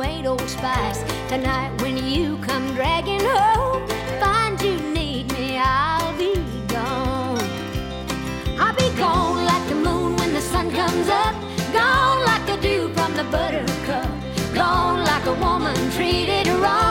ain't Old Spice. Tonight when you come dragging home, find you need me, I'll be gone. I'll be gone like the moon when the sun comes up, gone like the dew from the buttercup, gone like a woman treated wrong.